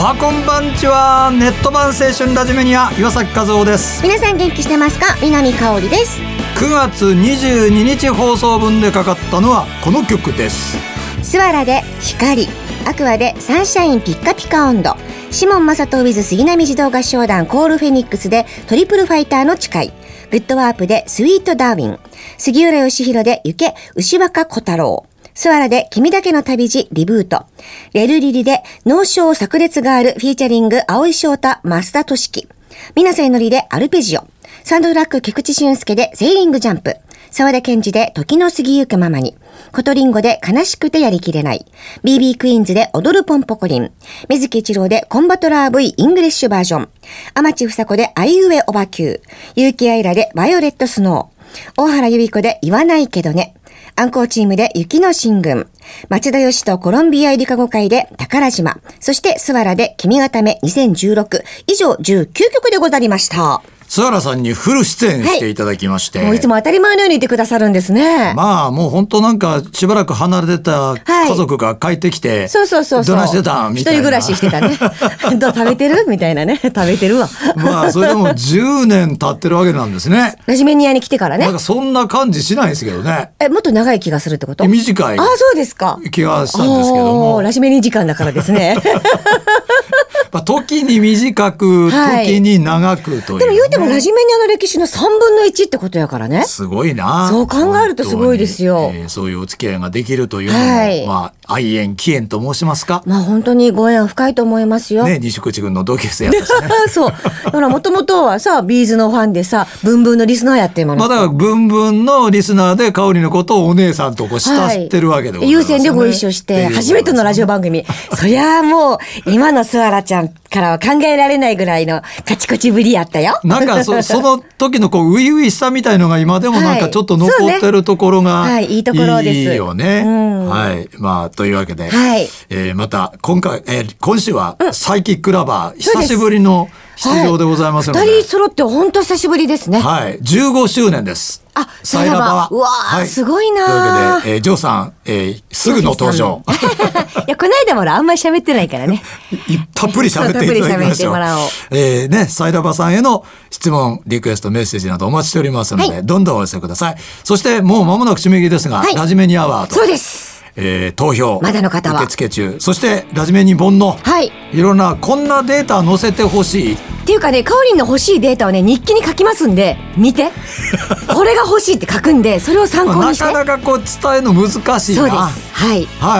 こんばんちは。ネット版青春ラジメニア岩崎和夫です。 皆さん元気してますか？南香織です。 9月22日放送分でかかったのはこの曲です。 スワラで光、アクアでサンシャインピッカピカ温度、シモン・マサトウィズ杉並児童合唱団コールフェニックスでトリプルファイターの誓い、グッドワープでスイートダーウィン、杉浦義弘で行け牛若小太郎、スワラで君だけの旅路リブート、レルリリで脳症炸裂ガールフィーチャリング青井翔太増田俊樹、みなせのりでアルペジオ、サンドラック菊池俊介でセーリングジャンプ、沢田健二で時の過ぎゆくままに、コトリンゴで悲しくてやりきれない、BB クイーンズで踊るポンポコリン、水木一郎でコンバトラー V イングリッシュバージョン、天地房子でアイウエオバキュー、結城愛らでバイオレットスノー、大原由美子で言わないけどね、アンコーチームで雪の進軍、町田義とコロンビア入りかご会で宝島、そしてスワラで君がため2016、以上19曲でござりました。 スワラさんにフル出演していただきまして、 もういつも当たり前のようにいてくださるんですね。 まあもう本当なんかしばらく離れてた家族が帰ってきて、 そうどないしてたみたいな、 一人暮らししてたねどう食べてるみたいなね、食べてるわまあそれでも10年経ってるわけなんですね。 ラジメニアに来てからね。 なんかそんな感じしないですけどね。 もっと長い気がするってこと？ 短いそうですか。 気がしたんですけども、 ラジメニ時間だからですね時に短く、時に長くという、ね、 でも言うてもラジメニアの歴史の3分の1ってことやからね。 すごいな。 そう考えるとすごいですよ。 そういうお付き合いができるというのも、まあ愛縁起縁と申しますか。 まあ本当にご縁深いと思いますよ。 ね、西口君の同級生やったしねそうだからもともとはさ、ビーズのファンでさ、ブンブンのリスナーやってるもの。 まあだからブンブンのリスナーで香織のことをお姉さんとこう慕ってるわけでございますよね。 優先でご一緒して初めてのラジオ番組そりゃもう今のスワラちゃんからは考えられないぐらいのカチコチぶりやったよ。 なんかその時のこう初々しさみたいのが今でもなんかちょっと残ってるところがいいよね。はい、まあというわけで、また今週はサイキックラバー、久しぶりの出場でございますので、 2人揃って本当久しぶりですね。 はい、15周年です。 サイラバうわー、すごいな。 というわけで、ジョーさん、すぐの登場いやこの間もあんまり喋ってないからねたっぷり喋っていただきましょう。サイラバさんへの質問リクエストメッセージなどお待ちしておりますので、どんどんお寄せください。そしてもう間もなく締め切りですが、ラジメニアワード、 そうです、 投票まだの方は受付中。そしてラジメニ本の、いろんなこんなデータ載せてほしいっていうかね、かおりんの欲しいデータをね日記に書きますんで見てこれが欲しいって書くんで、それを参考にして。 なかなかこう伝えるの難しいな。 そうです、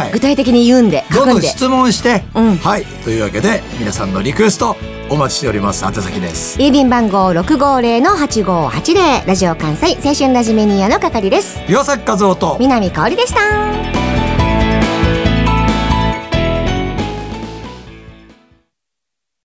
具体的に言うんで書くんで、 どんどん質問して、というわけで皆さんのリクエストお待ちしております。宛先です。 郵便番号 650-8580 ラジオ関西青春ラジメニアの係です。 岩崎和夫と南香織でした。